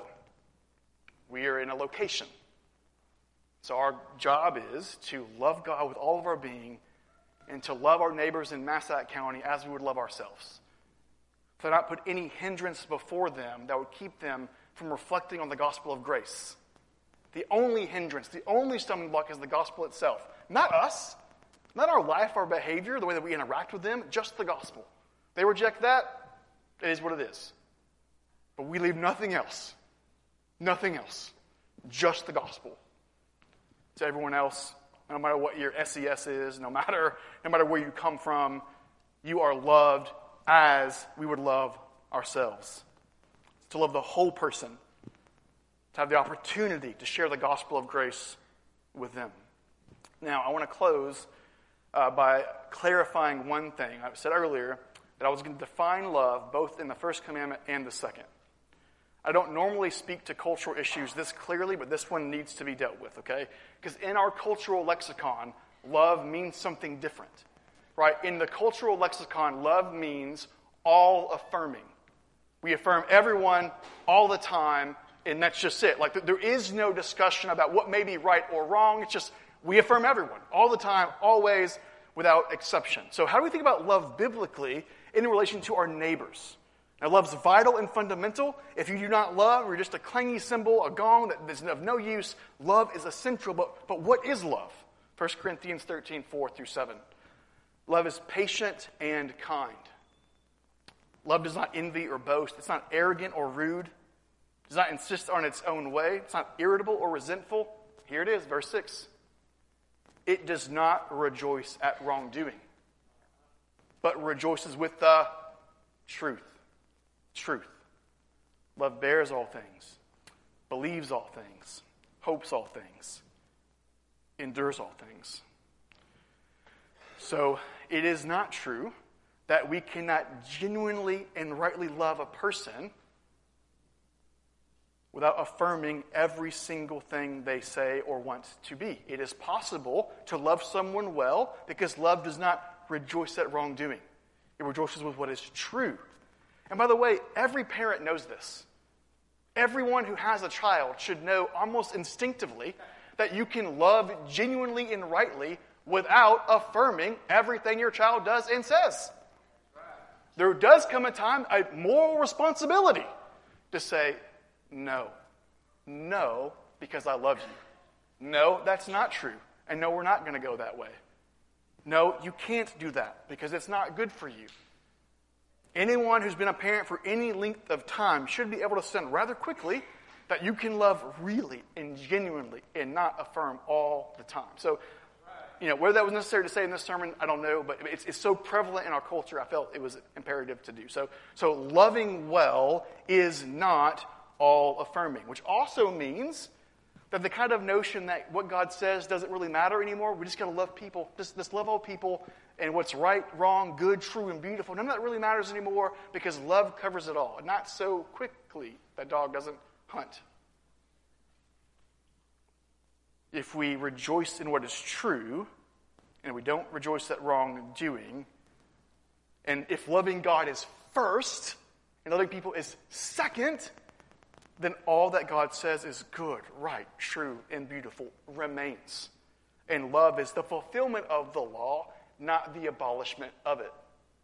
S1: we are in a location. So our job is to love God with all of our being and to love our neighbors in Massac County as we would love ourselves. To not put any hindrance before them that would keep them from reflecting on the gospel of grace. The only hindrance, the only stumbling block is the gospel itself. Not us, not our life, our behavior, the way that we interact with them, just the gospel. They reject that, it is what it is. But we leave nothing else. Nothing else. Just the gospel. To everyone else, no matter what your S E S is, no matter, no matter where you come from, you are loved as we would love ourselves. To love the whole person. To have the opportunity to share the gospel of grace with them. Now, I want to close uh, by clarifying one thing. I said earlier that I was going to define love both in the first commandment and the second. I don't normally speak to cultural issues this clearly, but this one needs to be dealt with, okay? Because in our cultural lexicon, love means something different, right? In the cultural lexicon, love means all affirming. We affirm everyone all the time, and that's just it. Like, there is no discussion about what may be right or wrong. It's just we affirm everyone all the time, always, without exception. So how do we think about love biblically in relation to our neighbors? Now, love's vital and fundamental. If you do not love, you're just a clangy cymbal, a gong that is of no use. Love is essential, but, but what is love? First Corinthians thirteen, four through seven. Love is patient and kind. Love does not envy or boast. It's not arrogant or rude. It does not insist on its own way. It's not irritable or resentful. Here it is, verse six. It does not rejoice at wrongdoing, but rejoices with the truth. Truth. Love bears all things, believes all things, hopes all things, endures all things. So it is not true that we cannot genuinely and rightly love a person without affirming every single thing they say or want to be. It is possible to love someone well because love does not rejoice at wrongdoing. It rejoices with what is true. And by the way, every parent knows this. Everyone who has a child should know almost instinctively that you can love genuinely and rightly without affirming everything your child does and says. There does come a time, a moral responsibility to say, no. No, because I love you. No, that's not true. And no, we're not going to go that way. No, you can't do that because it's not good for you. Anyone who's been a parent for any length of time should be able to sense rather quickly that you can love really and genuinely and not affirm all the time. So, you know, whether that was necessary to say in this sermon, I don't know, but it's, it's so prevalent in our culture, I felt it was imperative to do. So, so loving well is not all affirming, which also means that the kind of notion that what God says doesn't really matter anymore, we just got to love people, just, just love all people, and what's right, wrong, good, true, and beautiful, none of that really matters anymore because love covers it all. Not so quickly. That dog doesn't hunt. If we rejoice in what is true, and we don't rejoice at wrongdoing, and if loving God is first, and loving people is second, then all that God says is good, right, true, and beautiful remains. And love is the fulfillment of the law, not the abolishment of it.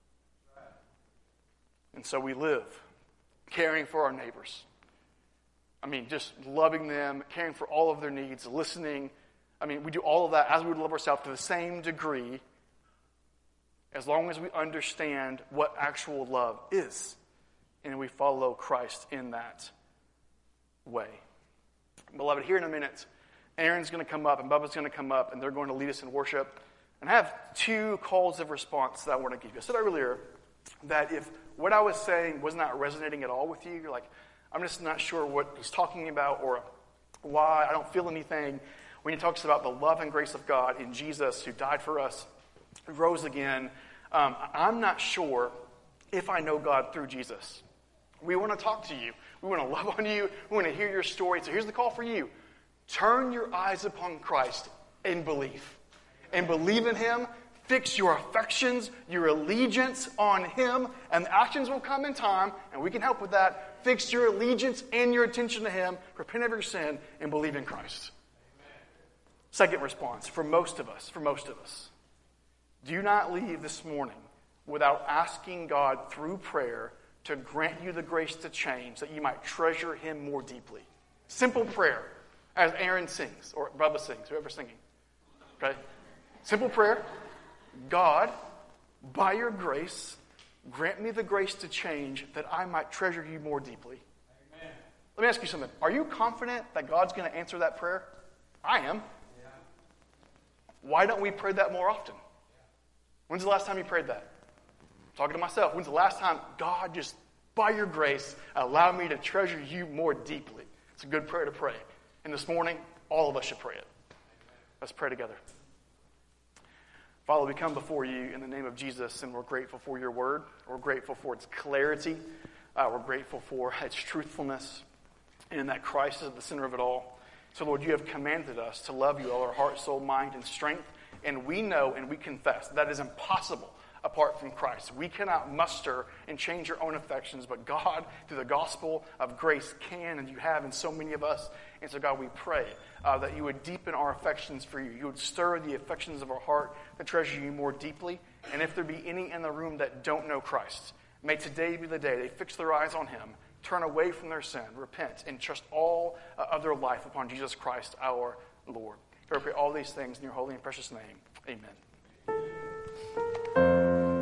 S1: And so we live caring for our neighbors. I mean, just loving them, caring for all of their needs, listening. I mean, we do all of that as we would love ourselves to the same degree as long as we understand what actual love is and we follow Christ in that way. Beloved, here in a minute, Aaron's going to come up and Bubba's going to come up and they're going to lead us in worship. And I have two calls of response that I want to give you. I said earlier that if what I was saying was not resonating at all with you, you're like, I'm just not sure what he's talking about or why, I don't feel anything. When he talks about the love and grace of God in Jesus who died for us, who rose again, um, I'm not sure if I know God through Jesus. We want to talk to you. We want to love on you. We want to hear your story. So here's the call for you. Turn your eyes upon Christ and believe. And believe in him. Fix your affections, your allegiance on him, and the actions will come in time, and we can help with that. Fix your allegiance and your attention to him, repent of your sin, and believe in Christ. Amen. Second response, for most of us, for most of us, do not leave this morning without asking God through prayer to grant you the grace to change, that you might treasure him more deeply. Simple prayer, as Aaron sings, or Bubba sings, whoever's singing. Okay? Simple prayer. God, by your grace, grant me the grace to change that I might treasure you more deeply. Amen. Let me ask you something. Are you confident that God's going to answer that prayer? I am. Yeah. Why don't we pray that more often? When's the last time you prayed that? I'm talking to myself. When's the last time, God, just by your grace, allow me to treasure you more deeply? It's a good prayer to pray. And this morning, all of us should pray it. Let's pray together. Father, we come before you in the name of Jesus, and we're grateful for your word. We're grateful for its clarity. Uh, we're grateful for its truthfulness, and that Christ is at the center of it all. So, Lord, you have commanded us to love you all our heart, soul, mind, and strength, and we know and we confess that is impossible apart from Christ. We cannot muster and change our own affections, but God, through the gospel of grace, can, and you have in so many of us. And so, God, we pray uh, that you would deepen our affections for you. You would stir the affections of our heart to treasure you more deeply. And if there be any in the room that don't know Christ, may today be the day they fix their eyes on him, turn away from their sin, repent, and trust all uh, of their life upon Jesus Christ, our Lord. I pray all these things in your holy and precious name. Amen.